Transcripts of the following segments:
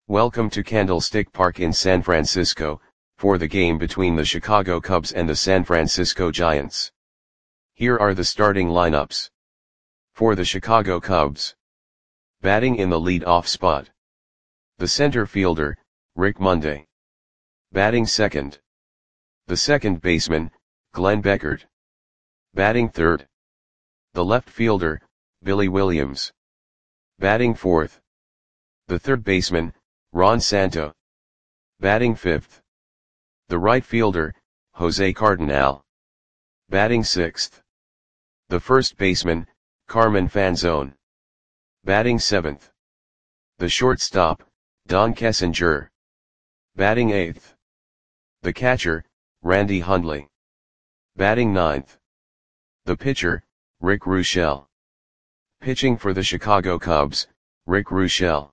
Welcome to Candlestick Park in San Francisco, for the game between the Chicago Cubs and the San Francisco Giants. Here are the starting lineups. For the Chicago Cubs. Batting in the lead-off spot. The center fielder, Rick Monday. Batting second. The second baseman, Glenn Beckert. Batting third. The left fielder, Billy Williams. Batting fourth. The third baseman, Ron Santo. Batting fifth. The right fielder, Jose Cardinal. Batting sixth. The first baseman, Carmen Fanzone. Batting seventh. The shortstop, Don Kessinger. Batting eighth. The catcher, Randy Hundley. Batting ninth. The pitcher, Rick Ruschel. Pitching for the Chicago Cubs, Rick Ruschel.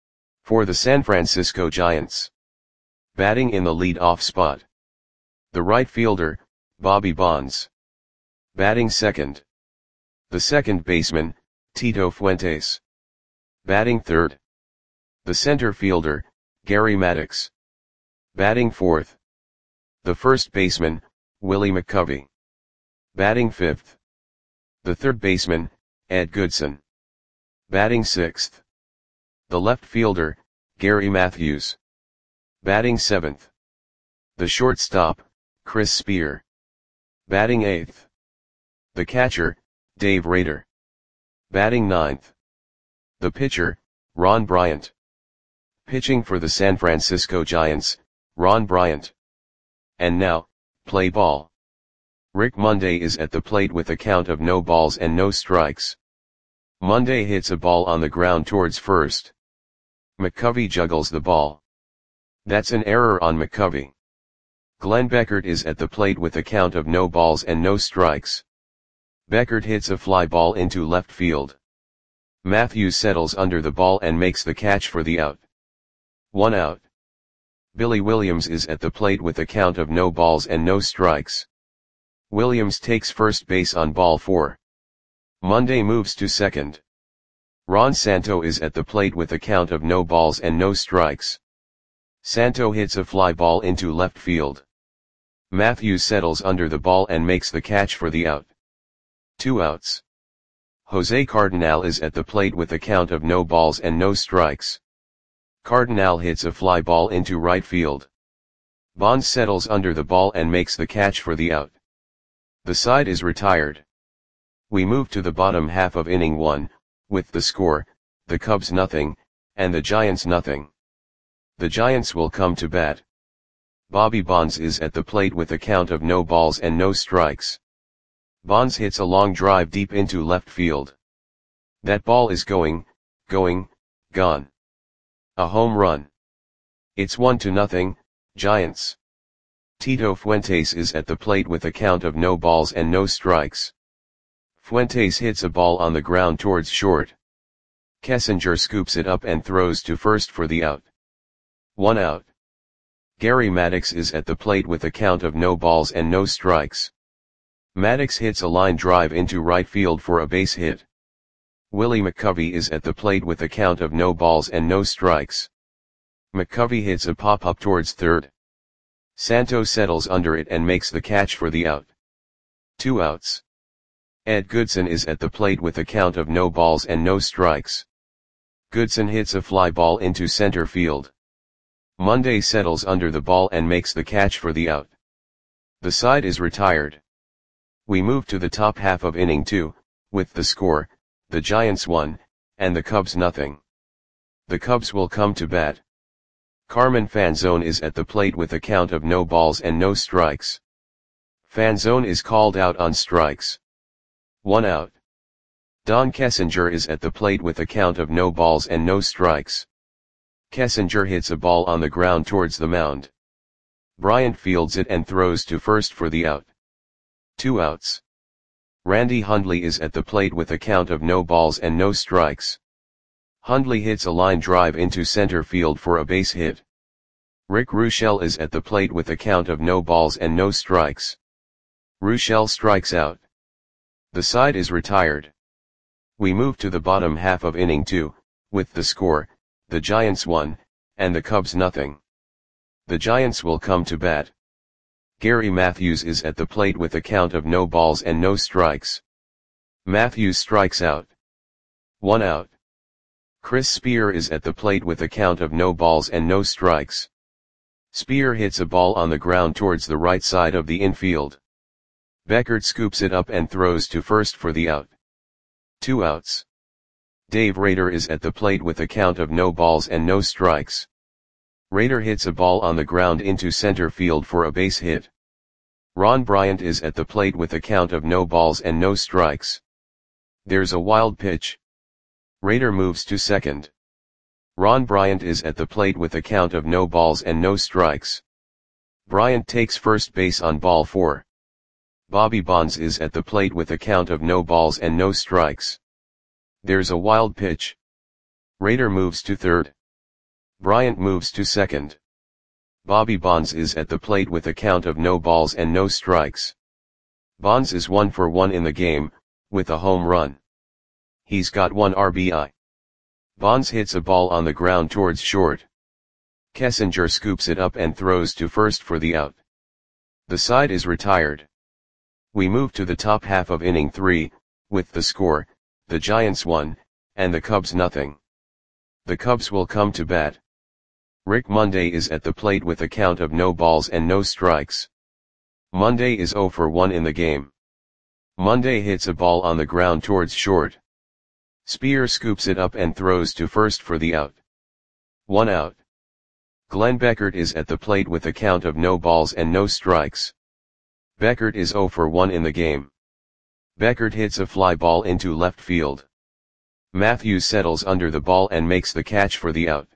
For the San Francisco Giants. Batting in the lead-off spot. The right fielder, Bobby Bonds. Batting second. The second baseman, Tito Fuentes. Batting third. The center fielder, Gary Maddox. Batting fourth. The first baseman, Willie McCovey. Batting fifth. The third baseman, Ed Goodson. Batting sixth. The left fielder, Gary Matthews. Batting seventh. The shortstop, Chris Spear. Batting eighth. The catcher, Dave Rader. Batting ninth. The pitcher, Ron Bryant. Pitching for the San Francisco Giants, Ron Bryant. And now, play ball. Rick Monday is at the plate with a count of no balls and no strikes. Monday hits a ball on the ground towards first. McCovey juggles the ball. That's an error on McCovey. Glenn Beckert is at the plate with a count of no balls and no strikes. Beckert hits a fly ball into left field. Matthews settles under the ball and makes the catch for the out. 1 out. Billy Williams is at the plate with a count of no balls and no strikes. Williams takes first base on ball 4. Monday moves to second. Ron Santo is at the plate with a count of no balls and no strikes. Santo hits a fly ball into left field. Matthews settles under the ball and makes the catch for the out. 2 outs. Jose Cardinal is at the plate with a count of no balls and no strikes. Cardinal hits a fly ball into right field. Bonds settles under the ball and makes the catch for the out. The side is retired. We move to the bottom half of inning 1, with the score, the Cubs nothing, and the Giants nothing. The Giants will come to bat. Bobby Bonds is at the plate with a count of no balls and no strikes. Bonds hits a long drive deep into left field. That ball is gone. A home run. It's 1-0, Giants. Tito Fuentes is at the plate with a count of no balls and no strikes. Fuentes hits a ball on the ground towards short. Kessinger scoops it up and throws to first for the out. 1 out. Gary Maddox is at the plate with a count of no balls and no strikes. Maddox hits a line drive into right field for a base hit. Willie McCovey is at the plate with a count of no balls and no strikes. McCovey hits a pop-up towards third. Santo settles under it and makes the catch for the out. 2 outs. Ed Goodson is at the plate with a count of no balls and no strikes. Goodson hits a fly ball into center field. Monday settles under the ball and makes the catch for the out. The side is retired. We move to the top half of inning 2, with the score, the Giants 1, and the Cubs nothing. The Cubs will come to bat. Carmen Fanzone is at the plate with a count of no balls and no strikes. Fanzone is called out on strikes. 1 out. Don Kessinger is at the plate with a count of no balls and no strikes. Kessinger hits a ball on the ground towards the mound. Bryant fields it and throws to first for the out. 2 outs. Randy Hundley is at the plate with a count of no balls and no strikes. Hundley hits a line drive into center field for a base hit. Rick Ruschel is at the plate with a count of no balls and no strikes. Ruschel strikes out. The side is retired. We move to the bottom half of inning 2, with the score, the Giants 1, and the Cubs nothing. The Giants will come to bat. Gary Matthews is at the plate with a count of no balls and no strikes. Matthews strikes out. 1 out. Chris Spear is at the plate with a count of no balls and no strikes. Spear hits a ball on the ground towards the right side of the infield. Beckert scoops it up and throws to first for the out. 2 outs. Dave Rader is at the plate with a count of no balls and no strikes. Rader hits a ball on the ground into center field for a base hit. Ron Bryant is at the plate with a count of no balls and no strikes. There's a wild pitch. Rader moves to second. Ron Bryant is at the plate with a count of no balls and no strikes. Bryant takes first base on ball 4. Bobby Bonds is at the plate with a count of no balls and no strikes. There's a wild pitch. Rader moves to third. Bryant moves to second. Bobby Bonds is at the plate with a count of no balls and no strikes. Bonds is 1 for 1 in the game, with a home run. He's got 1 RBI. Bonds hits a ball on the ground towards short. Kessinger scoops it up and throws to first for the out. The side is retired. We move to the top half of inning 3, with the score, the Giants 1, and the Cubs nothing. The Cubs will come to bat. Rick Monday is at the plate with a count of no balls and no strikes. Monday is 0 for 1 in the game. Monday hits a ball on the ground towards short. Spear scoops it up and throws to first for the out. 1 out. Glenn Beckert is at the plate with a count of no balls and no strikes. Beckert is 0 for 1 in the game. Beckert hits a fly ball into left field. Matthews settles under the ball and makes the catch for the out.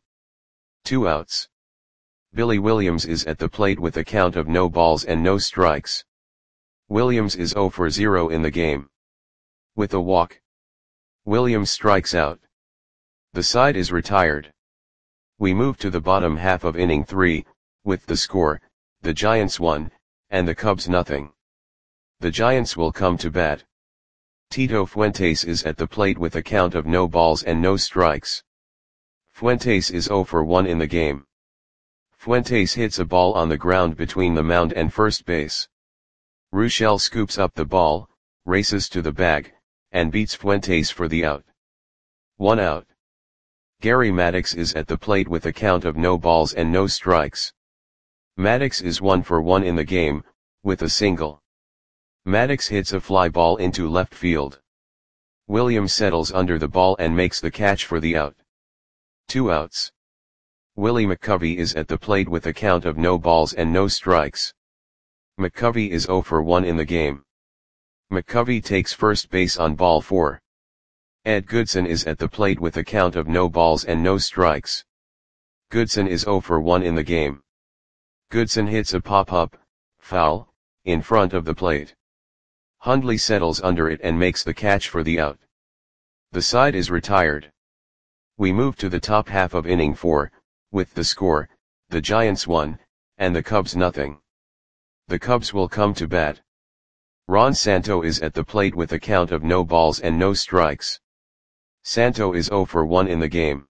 2 outs. Billy Williams is at the plate with a count of no balls and no strikes. Williams is 0 for 0 in the game. With a walk. Williams strikes out. The side is retired. We move to the bottom half of inning 3, with the score, the Giants 1, and the Cubs nothing. The Giants will come to bat. Tito Fuentes is at the plate with a count of no balls and no strikes. Fuentes is 0 for 1 in the game. Fuentes hits a ball on the ground between the mound and first base. Ruschel scoops up the ball, races to the bag, and beats Fuentes for the out. 1 out. Gary Maddox is at the plate with a count of no balls and no strikes. Maddox is 1 for 1 in the game, with a single. Maddox hits a fly ball into left field. Williams settles under the ball and makes the catch for the out. 2 outs. Willie McCovey is at the plate with a count of no balls and no strikes. McCovey is 0 for 1 in the game. McCovey takes first base on ball 4. Ed Goodson is at the plate with a count of no balls and no strikes. Goodson is 0 for 1 in the game. Goodson hits a pop-up, foul, in front of the plate. Hundley settles under it and makes the catch for the out. The side is retired. We move to the top half of inning 4, with the score, the Giants 1, and the Cubs nothing. The Cubs will come to bat. Ron Santo is at the plate with a count of no balls and no strikes. Santo is 0 for 1 in the game.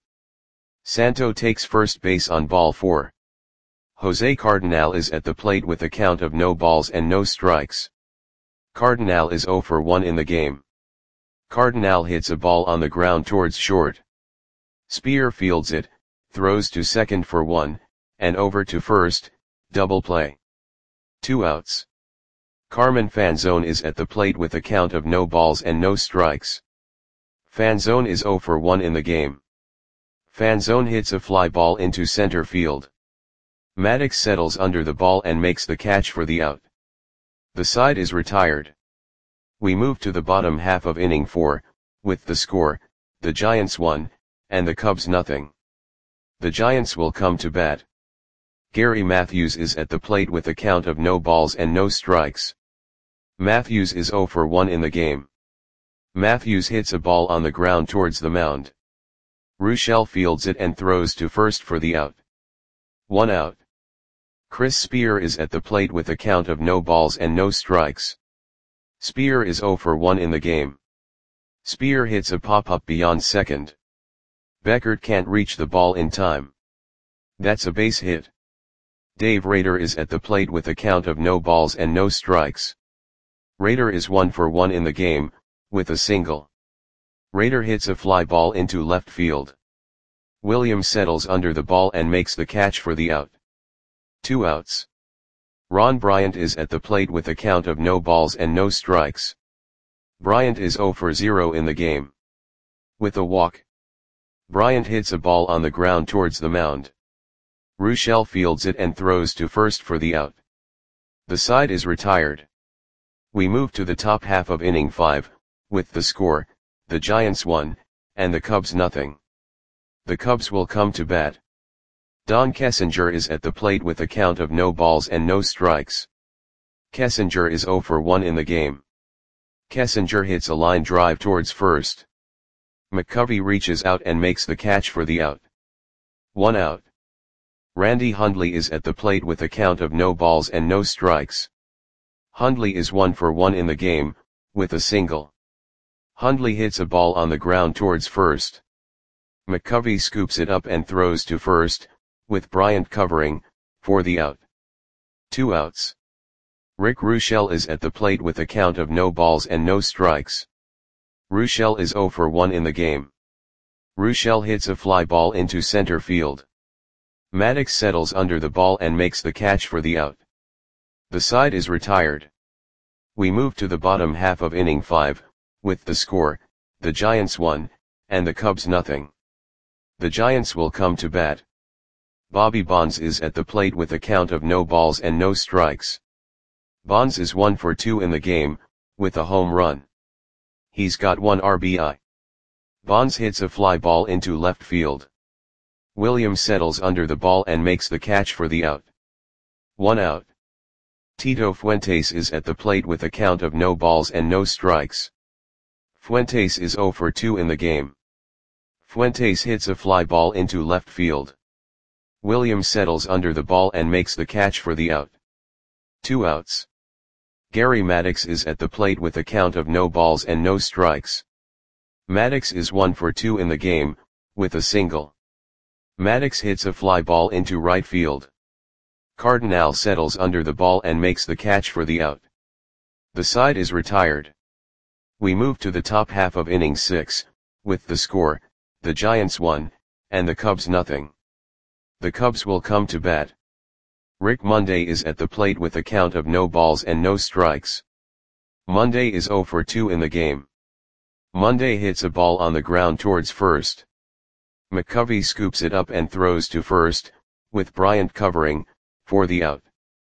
Santo takes first base on ball 4. Jose Cardinal is at the plate with a count of no balls and no strikes. Cardinal is 0 for 1 in the game. Cardinal hits a ball on the ground towards short. Spear fields it, throws to second for 1, and over to first, double play. 2 outs. Carmen Fanzone is at the plate with a count of no balls and no strikes. Fanzone is 0 for 1 in the game. Fanzone hits a fly ball into center field. Maddox settles under the ball and makes the catch for the out. The side is retired. We move to the bottom half of inning 4, with the score, the Giants 1, and the Cubs nothing. The Giants will come to bat. Gary Matthews is at the plate with a count of no balls and no strikes. Matthews is 0 for 1 in the game. Matthews hits a ball on the ground towards the mound. Ruschel fields it and throws to first for the out. 1 out. Chris Spear is at the plate with a count of no balls and no strikes. Spear is 0 for 1 in the game. Spear hits a pop-up beyond second. Beckert can't reach the ball in time. That's a base hit. Dave Rader is at the plate with a count of no balls and no strikes. Rader is 1 for 1 in the game, with a single. Rader hits a fly ball into left field. Williams settles under the ball and makes the catch for the out. 2 outs. Ron Bryant is at the plate with a count of no balls and no strikes. Bryant is 0 for 0 in the game. With a walk. Bryant hits a ball on the ground towards the mound. Ruschel fields it and throws to first for the out. The side is retired. We move to the top half of inning 5, with the score, the Giants 1, and the Cubs nothing. The Cubs will come to bat. Don Kessinger is at the plate with a count of no balls and no strikes. Kessinger is 0 for 1 in the game. Kessinger hits a line drive towards first. McCovey reaches out and makes the catch for the out. 1 out. Randy Hundley is at the plate with a count of no balls and no strikes. Hundley is 1 for 1 in the game, with a single. Hundley hits a ball on the ground towards first. McCovey scoops it up and throws to first, with Bryant covering, for the out. 2 outs. Rick Ruschel is at the plate with a count of no balls and no strikes. Ruschel is 0 for 1 in the game. Ruschel hits a fly ball into center field. Maddox settles under the ball and makes the catch for the out. The side is retired. We move to the bottom half of inning 5, with the score, the Giants 1, and the Cubs nothing. The Giants will come to bat. Bobby Bonds is at the plate with a count of no balls and no strikes. Bonds is 1 for 2 in the game, with a home run. He's got 1 RBI. Bonds hits a fly ball into left field. Williams settles under the ball and makes the catch for the out. 1 out. Tito Fuentes is at the plate with a count of no balls and no strikes. Fuentes is 0 for 2 in the game. Fuentes hits a fly ball into left field. Williams settles under the ball and makes the catch for the out. 2 outs. Gary Maddox is at the plate with a count of no balls and no strikes. Maddox is 1 for 2 in the game, with a single. Maddox hits a fly ball into right field. Cardinal settles under the ball and makes the catch for the out. The side is retired. We move to the top half of inning 6, with the score, the Giants 1, and the Cubs nothing. The Cubs will come to bat. Rick Monday is at the plate with a count of no balls and no strikes. Monday is 0 for 2 in the game. Monday hits a ball on the ground towards first. McCovey scoops it up and throws to first, with Bryant covering, for the out.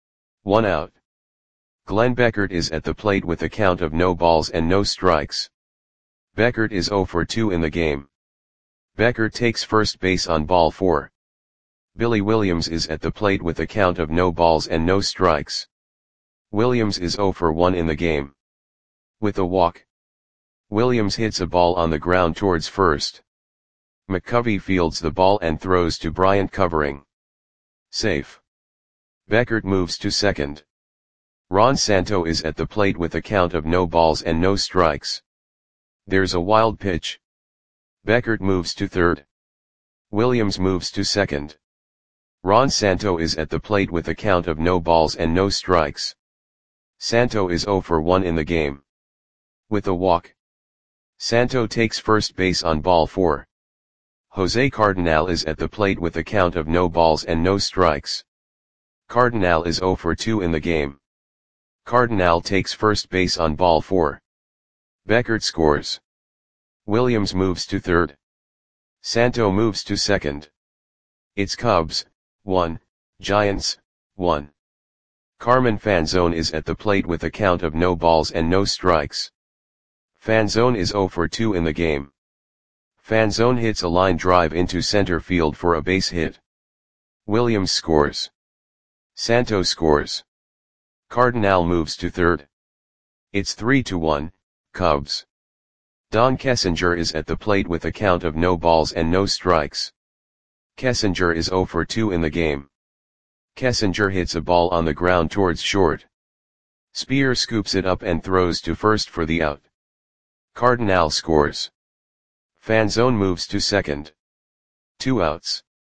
1 out. Glenn Beckert is at the plate with a count of no balls and no strikes. Beckert is 0 for 2 in the game. Beckert takes first base on ball 4. Billy Williams is at the plate with a count of no balls and no strikes. Williams is 0 for 1 in the game. With a walk. Williams hits a ball on the ground towards first. McCovey fields the ball and throws to Bryant covering. Safe. Beckert moves to second. Ron Santo is at the plate with a count of no balls and no strikes. There's a wild pitch. Beckert moves to third. Williams moves to second. Ron Santo is at the plate with a count of no balls and no strikes. Santo is 0 for 1 in the game. With a walk. Santo takes first base on ball 4. Jose Cardinal is at the plate with a count of no balls and no strikes. Cardinal is 0 for 2 in the game. Cardinal takes first base on ball 4. Beckert scores. Williams moves to third. Santo moves to second. It's Cubs 1, Giants 1. Carmen Fanzone is at the plate with a count of no balls and no strikes. Fanzone is 0 for 2 in the game. Fanzone hits a line drive into center field for a base hit. Williams scores. Santo scores. Cardinal moves to third. It's 3-1, Cubs. Don Kessinger is at the plate with a count of no balls and no strikes. Kessinger is 0 for 2 in the game. Kessinger hits a ball on the ground towards short. Spear scoops it up and throws to first for the out. Cardinal scores. Fanzone moves to second. 2 outs.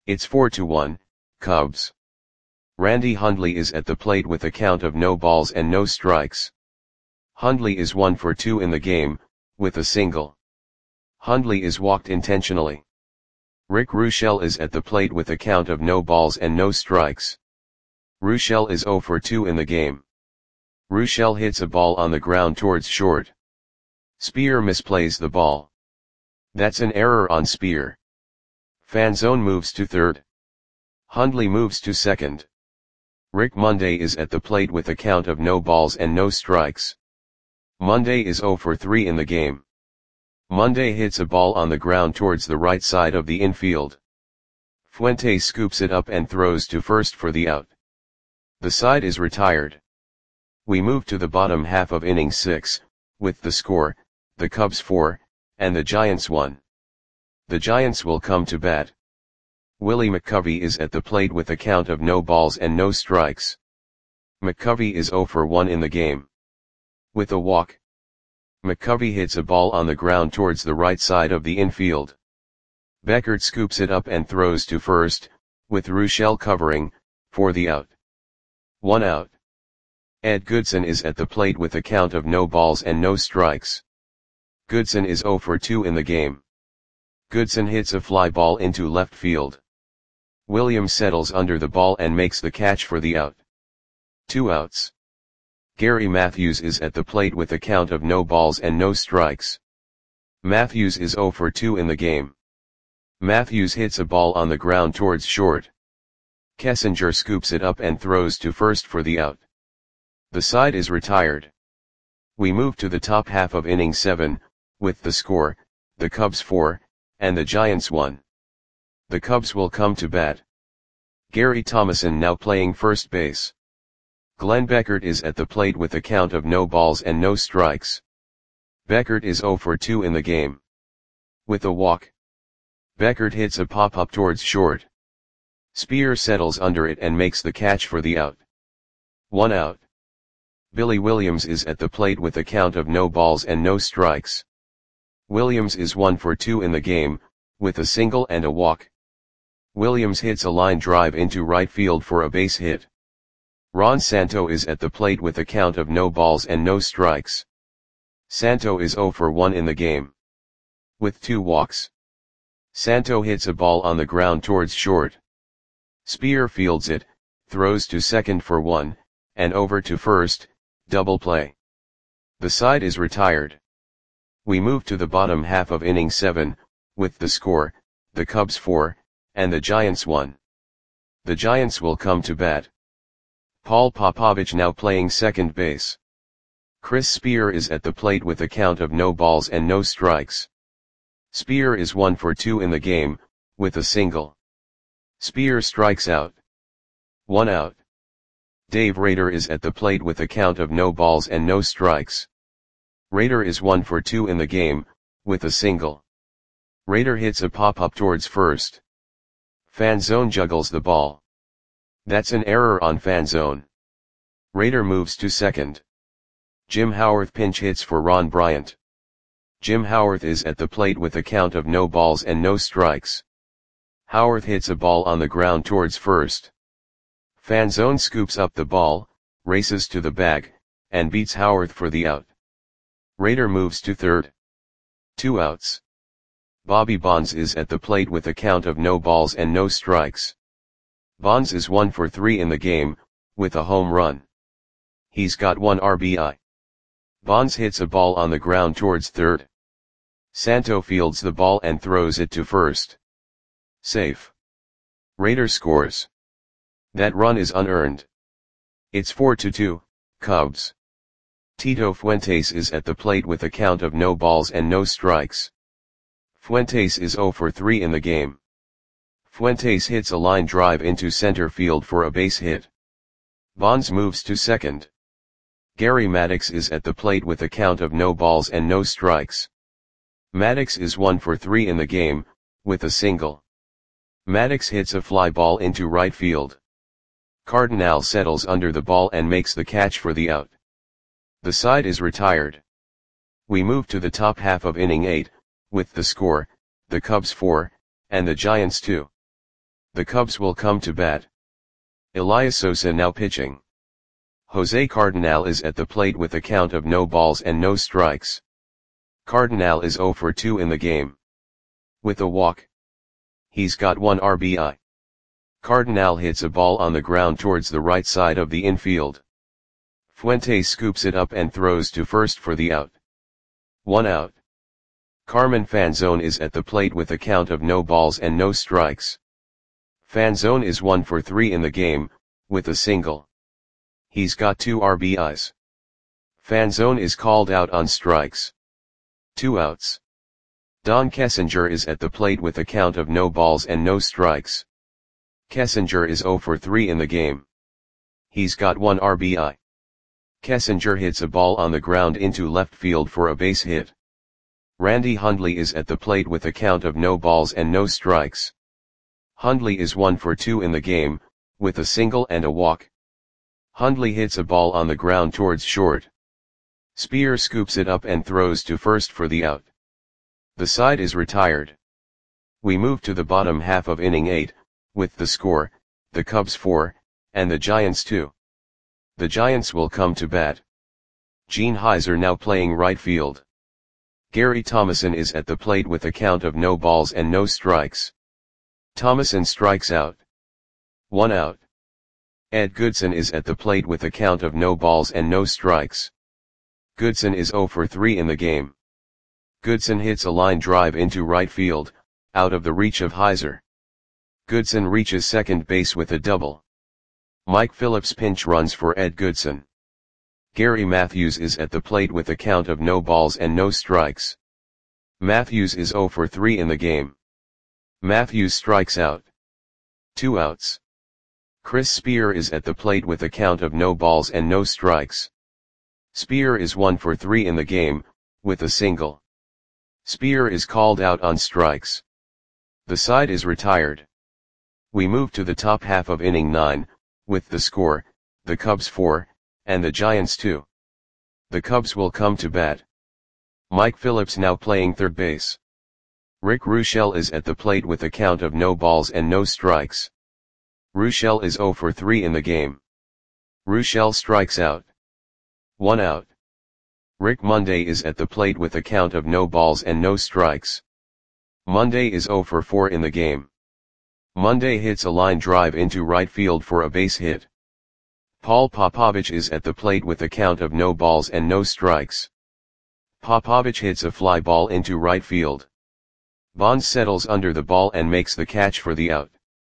It's 4-1, Cubs. Randy Hundley is at the plate with a count of no balls and no strikes. Hundley is 1 for 2 in the game, with a single. Hundley is walked intentionally. Rick Ruschel is at the plate with a count of no balls and no strikes. Ruschel is 0 for 2 in the game. Ruschel hits a ball on the ground towards short. Speer misplays the ball. That's an error on Speer. Fanzone moves to third. Hundley moves to second. Rick Monday is at the plate with a count of no balls and no strikes. Monday is 0 for 3 in the game. Monday hits a ball on the ground towards the right side of the infield. Fuentes scoops it up and throws to first for the out. The side is retired. We move to the bottom half of inning 6, with the score, the Cubs 4, and the Giants 1. The Giants will come to bat. Willie McCovey is at the plate with a count of no balls and no strikes. McCovey is 0 for 1 in the game. With a walk, McCovey hits a ball on the ground towards the right side of the infield. Beckert scoops it up and throws to first, with Ruschel covering, for the out. 1 out. Ed Goodson is at the plate with a count of no balls and no strikes. Goodson is 0 for 2 in the game. Goodson hits a fly ball into left field. Williams settles under the ball and makes the catch for the out. 2 outs. Gary Matthews is at the plate with a count of no balls and no strikes. Matthews is 0 for 2 in the game. Matthews hits a ball on the ground towards short. Kessinger scoops it up and throws to first for the out. The side is retired. We move to the top half of inning 7, with the score, the Cubs 4, and the Giants 1. The Cubs will come to bat. Gary Thomason now playing first base. Glenn Beckert is at the plate with a count of no balls and no strikes. Beckert is 0 for 2 in the game. With a walk, Beckert hits a pop-up towards short. Speer settles under it and makes the catch for the out. 1 out. Billy Williams is at the plate with a count of no balls and no strikes. Williams is 1 for 2 in the game, with a single and a walk. Williams hits a line drive into right field for a base hit. Ron Santo is at the plate with a count of no balls and no strikes. Santo is 0 for 1 in the game. With 2 walks, Santo hits a ball on the ground towards short. Speer fields it, throws to second for 1, and over to first, double play. The side is retired. We move to the bottom half of inning 7, with the score, the Cubs 4, and the Giants 1. The Giants will come to bat. Paul Popovich now playing second base. Chris Speer is at the plate with a count of no balls and no strikes. Speer is 1 for 2 in the game, with a single. Speer strikes out. 1 out. Dave Rader is at the plate with a count of no balls and no strikes. Rader is 1 for 2 in the game, with a single. Rader hits a pop-up towards first. Fanzone juggles the ball. That's an error on Fanzone. Rader moves to second. Jim Howarth pinch hits for Ron Bryant. Jim Howarth is at the plate with a count of no balls and no strikes. Howarth hits a ball on the ground towards first. Fanzone scoops up the ball, races to the bag, and beats Howarth for the out. Rader moves to third. 2 outs. Bobby Bonds is at the plate with a count of no balls and no strikes. Bonds is 1 for 3 in the game, with a home run. He's got 1 RBI. Bonds hits a ball on the ground towards third. Santo fields the ball and throws it to first. Safe. Rader scores. That run is unearned. It's 4-2, Cubs. Tito Fuentes is at the plate with a count of no balls and no strikes. Fuentes is 0 for 3 in the game. Fuentes hits a line drive into center field for a base hit. Bonds moves to second. Gary Maddox is at the plate with a count of no balls and no strikes. Maddox is 1 for 3 in the game, with a single. Maddox hits a fly ball into right field. Cardinal settles under the ball and makes the catch for the out. The side is retired. We move to the top half of inning 8, with the score, the Cubs 4, and the Giants 2. The Cubs will come to bat. Elias Sosa now pitching. Jose Cardenal is at the plate with a count of no balls and no strikes. Cardenal is 0 for 2 in the game. With a walk. He's got 1 RBI. Cardenal hits a ball on the ground towards the right side of the infield. Fuentes scoops it up and throws to first for the out. 1 out. Carmen Fanzone is at the plate with a count of no balls and no strikes. Fanzone is 1 for 3 in the game, with a single. He's got 2 RBIs. Fanzone is called out on strikes. 2 outs. Don Kessinger is at the plate with a count of no balls and no strikes. Kessinger is 0 for 3 in the game. He's got 1 RBI. Kessinger hits a ball on the ground into left field for a base hit. Randy Hundley is at the plate with a count of no balls and no strikes. Hundley is 1 for 2 in the game, with a single and a walk. Hundley hits a ball on the ground towards short. Spear scoops it up and throws to first for the out. The side is retired. We move to the bottom half of inning 8, with the score, the Cubs 4, and the Giants 2. The Giants will come to bat. Gene Heiser now playing right field. Gary Thomason is at the plate with a count of no balls and no strikes. Thomason strikes out. 1 out. Ed Goodson is at the plate with a count of no balls and no strikes. Goodson is 0 for 3 in the game. Goodson hits a line drive into right field, out of the reach of Heiser. Goodson reaches second base with a double. Mike Phillips pinch runs for Ed Goodson. Gary Matthews is at the plate with a count of no balls and no strikes. Matthews is 0 for 3 in the game. Matthews strikes out. 2 outs. Chris Spear is at the plate with a count of no balls and no strikes. Spear is 1 for 3 in the game, with a single. Spear is called out on strikes. The side is retired. We move to the top half of inning 9, with the score, the Cubs 4, and the Giants 2. The Cubs will come to bat. Mike Phillips now playing third base. Rick Ruschel is at the plate with a count of no balls and no strikes. Ruschel is 0 for 3 in the game. Ruschel strikes out. 1 out. Rick Monday is at the plate with a count of no balls and no strikes. Monday is 0 for 4 in the game. Monday hits a line drive into right field for a base hit. Paul Popovich is at the plate with a count of no balls and no strikes. Popovich hits a fly ball into right field. Bonds settles under the ball and makes the catch for the out.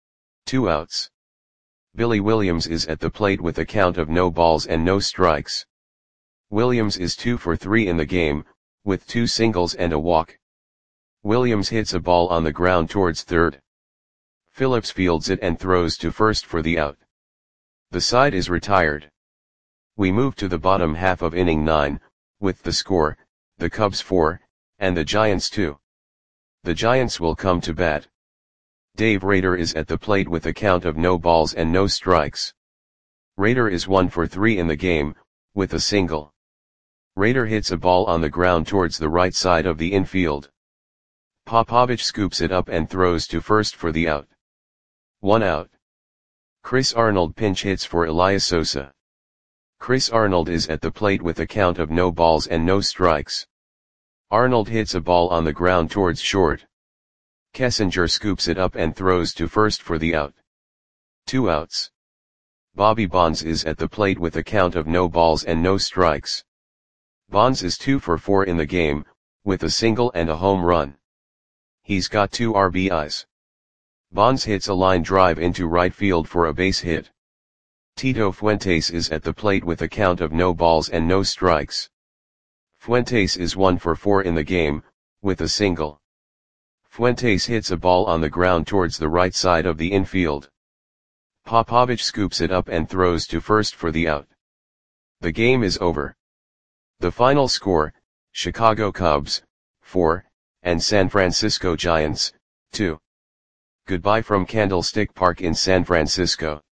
2 outs. Billy Williams is at the plate with a count of no balls and no strikes. Williams is 2 for 3 in the game, with 2 singles and a walk. Williams hits a ball on the ground towards third. Phillips fields it and throws to first for the out. The side is retired. We move to the bottom half of inning 9, with the score, the Cubs 4, and the Giants 2. The Giants will come to bat. Dave Rader is at the plate with a count of no balls and no strikes. Rader is 1 for 3 in the game, with a single. Rader hits a ball on the ground towards the right side of the infield. Popovich scoops it up and throws to first for the out. 1 out. Chris Arnold pinch hits for Elias Sosa. Chris Arnold is at the plate with a count of no balls and no strikes. Arnold hits a ball on the ground towards short. Kessinger scoops it up and throws to first for the out. 2 outs. Bobby Bonds is at the plate with a count of no balls and no strikes. Bonds is 2 for 4 in the game, with a single and a home run. He's got 2 RBIs. Bonds hits a line drive into right field for a base hit. Tito Fuentes is at the plate with a count of no balls and no strikes. Fuentes is 1 for 4 in the game, with a single. Fuentes hits a ball on the ground towards the right side of the infield. Popovich scoops it up and throws to first for the out. The game is over. The final score, Chicago Cubs, 4, and San Francisco Giants, 2. Goodbye from Candlestick Park in San Francisco.